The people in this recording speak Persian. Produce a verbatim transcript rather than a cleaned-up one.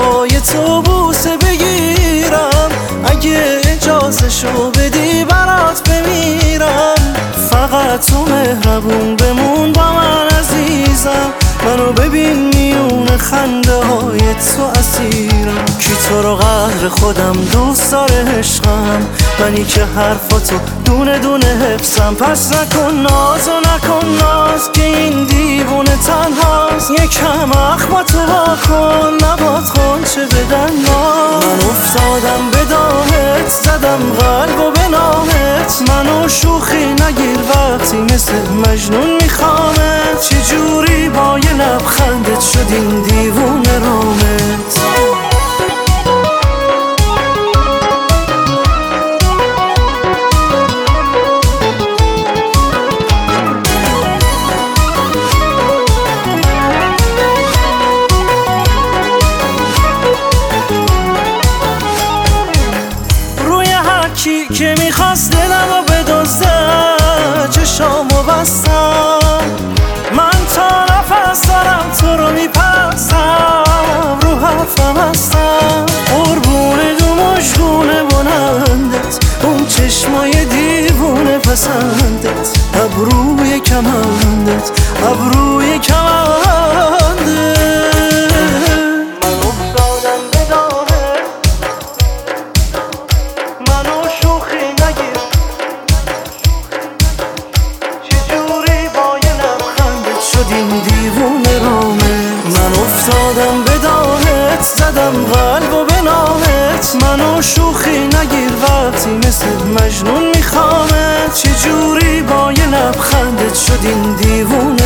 پای تو بوسه بگیرم، اگه اجازه شو بدی برات بمیرم. فقط تو مهربون بمون با من عزیزم، منو ببین میون خنده های تو اسیرم. کی تو رو قدر خودم دوست داره عشقم، منی که حرفاتو دونه دونه حفظم. پس نکن ناز و نکن ناز که این دیوونه تنهاست. یکم اخماتو وا کن نباد خونچه بدن ناز. من افتادم به دامت زدم قلب و به نامت، منو شوخی نگیر وقتی مثل مجنون میخوامت. چجوری با یه لبخندت شد این دیوونه رامت. کی که میخواست دلمو بدزده چشامو بستم، من تا نفس دارم تو رو میپرستم. رو حرفم هستم قربون دو مشگونه بلندت، اون چشمای دیوونه پسندت، ابروی کمندت ابروی کمندت. این دیوونه رامه من افتادم به دامت زدم قلب و به نامت. منو شوخی نگیر وقتی مثل مجنون میخوامت. چجوری با یه لبخندت شد این دیوونه